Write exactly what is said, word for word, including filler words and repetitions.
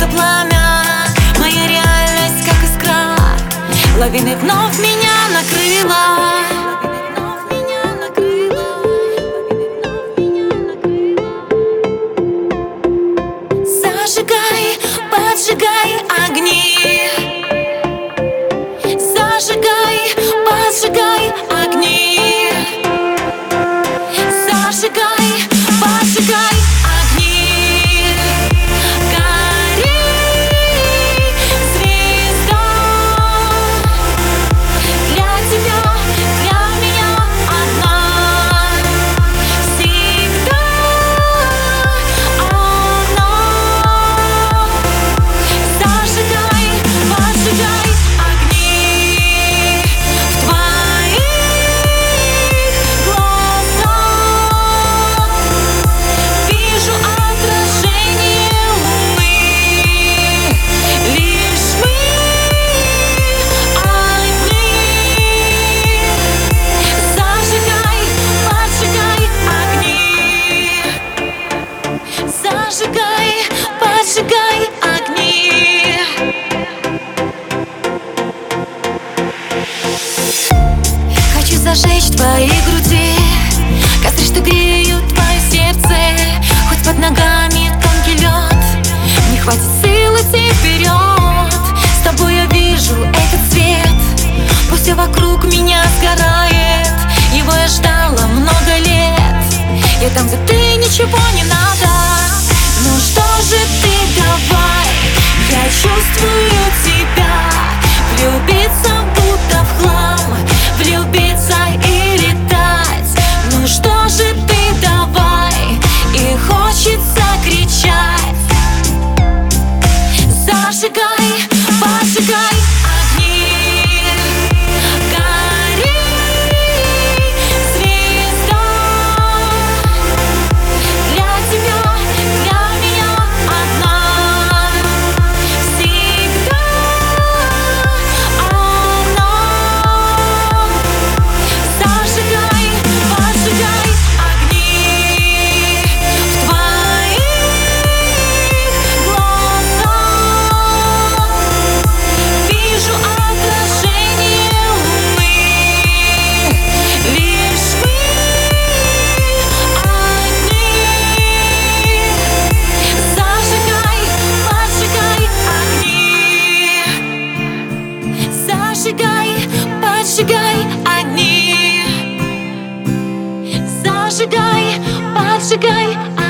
это пламя, моя реальность как искра, лавиной вновь меня накрыла. Зажигай, поджигай огни, зажигай, поджигай огни, зажигай, поджигай огни, гори, звезда, для тебя, для меня одна, всегда одна. Зажигай, поджигай огни в твоих глазах. Вижу отражение луны, лишь мы одни. Зажигай, поджигай огни, зажигай, поджигай огни. Хочу зажечь в твоей груди костры, что греют твое сердце. Хоть под ногами тонкий лед, не хватит сил идти вперед. С тобой я вижу этот свет, пусть все вокруг меня сгорает. Его я ждала много лет. Я там, где ты, ничего не надо. Ну что же ты, давай, я чувствую тебя. Влюбиться будто в хлам, влюбиться и летать. Ну что же ты, давай, и хочется кричать. Зажигай, поджигай огни, гори, звезда, для тебя, для меня одна, всегда одна. Зажигай, поджигай огни в твоих глазах. Вижу отражение луны, лишь мы одни. Зажигай, поджигай огни, зажигай, поджигай огни, зажигай, поджигай огни.